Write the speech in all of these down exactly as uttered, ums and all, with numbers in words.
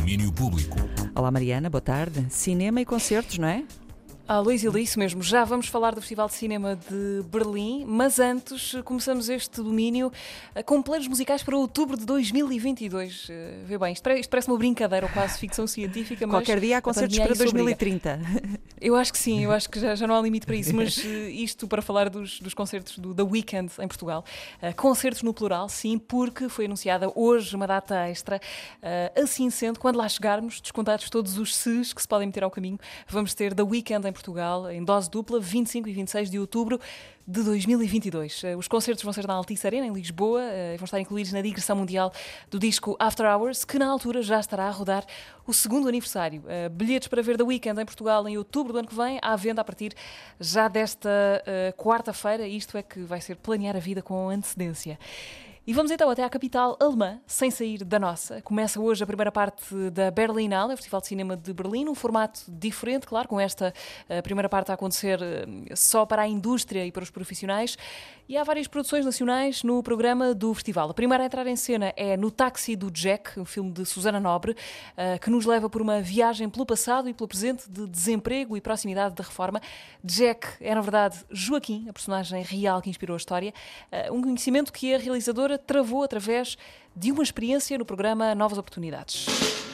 Domínio Público. Olá Mariana, boa tarde. Cinema e concertos, não é? Ah, Luís e isso mesmo, já vamos falar do Festival de Cinema de Berlim, mas antes começamos este domínio com planos musicais para outubro de dois mil e vinte e dois. Vê bem, isto parece uma brincadeira ou quase ficção científica, mas qualquer dia há concertos para dois mil e trinta. Eu acho que sim, eu acho que já, já não há limite para isso, mas isto para falar dos, dos concertos do The Weeknd em Portugal. Uh, concertos no plural, sim, porque foi anunciada hoje uma data extra. Uh, assim sendo, quando lá chegarmos, descontados todos os ses que se podem meter ao caminho, vamos ter The Weeknd em Portugal, em dose dupla, vinte e cinco e vinte e seis de outubro de dois mil e vinte e dois. Os concertos vão ser na Altice Arena, em Lisboa, e vão estar incluídos na digressão mundial do disco After Hours, que na altura já estará a rodar o segundo aniversário. Bilhetes para ver The Weeknd em Portugal em outubro do ano que vem, à venda a partir já desta uh, quarta-feira. Isto é que vai ser planear a vida com antecedência. E vamos então até à capital alemã, sem sair da nossa. Começa hoje a primeira parte da Berlinale, o Festival de Cinema de Berlim, num formato diferente, claro, com esta a primeira parte a acontecer só para a indústria e para os profissionais. E há várias produções nacionais no programa do festival. A primeira a entrar em cena é No Táxi do Jack, um filme de Susana Nobre, que nos leva por uma viagem pelo passado e pelo presente de desemprego e proximidade da reforma. Jack é, na verdade, Joaquim, a personagem real que inspirou a história, um conhecimento que a realizadora travou através de uma experiência no programa Novas Oportunidades.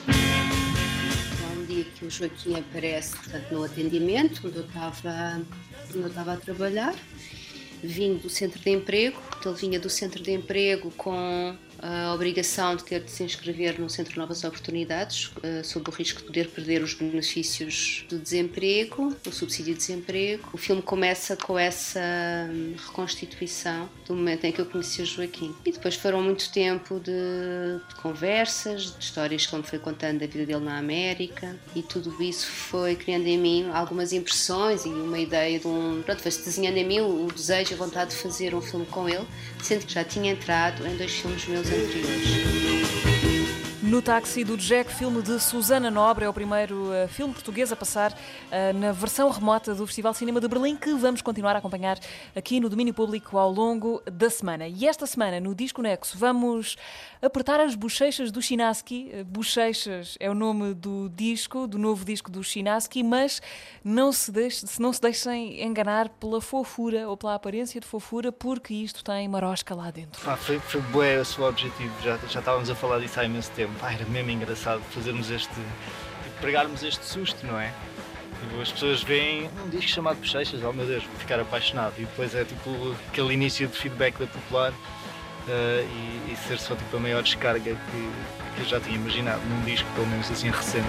Há um dia que o Joaquim aparece, portanto, no atendimento, onde eu estava, onde eu estava a trabalhar, vindo do centro de emprego. Ele vinha do centro de emprego com a obrigação de ter de se inscrever no Centro de Novas Oportunidades, sob o risco de poder perder os benefícios do desemprego, o subsídio de desemprego. O filme começa com essa reconstituição do momento em que eu conheci o Joaquim. E depois foram muito tempo de, de conversas, de histórias que ele me foi contando da vida dele na América, e tudo isso foi criando em mim algumas impressões e uma ideia de um... Pronto, foi-se desenhando em mim o desejo e a vontade de fazer um filme com ele, sendo que já tinha entrado em dois filmes meus anteriores. No Táxi do Jack, filme de Susana Nobre, é o primeiro uh, filme português a passar uh, na versão remota do Festival de Cinema de Berlim, que vamos continuar a acompanhar aqui no domínio público ao longo da semana. E esta semana, no Disco Nexo, vamos apertar as bochechas do Chinaski. Uh, Bochechas é o nome do disco, do novo disco do Chinaski, mas não se, deixe, não se deixem enganar pela fofura ou pela aparência de fofura, porque isto tem marosca lá dentro. Ah, foi, foi bué o seu objetivo, já, já estávamos a falar disso há imenso tempo. Ah, era mesmo engraçado fazermos este, pregarmos este susto, não é? Tipo, as pessoas veem um disco chamado Bochechas, oh meu Deus, vou ficar apaixonado. E depois é tipo aquele início de feedback da Popular uh, e, e ser só tipo a maior descarga que, que eu já tinha imaginado num disco, pelo menos assim recente.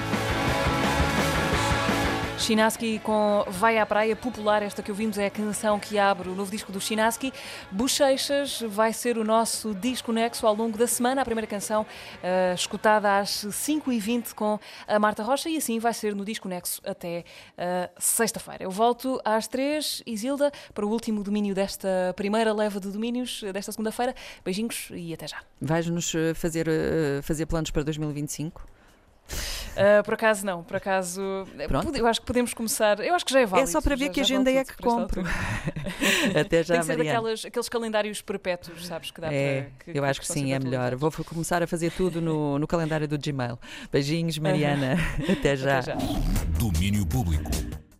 Chinaski com Vai à Praia, popular. Esta que ouvimos é a canção que abre o novo disco do Chinaski. Bochechas vai ser o nosso disco nexo ao longo da semana. A primeira canção uh, escutada às cinco e vinte com a Marta Rocha, e assim vai ser no disco nexo até uh, sexta-feira. Eu volto às três, Isilda, para o último domínio desta primeira leva de domínios desta segunda-feira. Beijinhos e até já. Vais-nos fazer, uh, fazer planos para dois mil e vinte e cinco? Uh, por acaso não, por acaso Pronto. Eu acho que podemos começar. Eu acho que já é válido. É só para ver já, que já agenda é que compro. Até já, Tem que ser Mariana. daquelas, aqueles calendários perpétuos, sabes, que dá é, para... Que, eu acho que, que sim, é melhor. Vou começar a fazer tudo no, no calendário do Gmail. Beijinhos, Mariana. Até já. Até já. Domínio Público.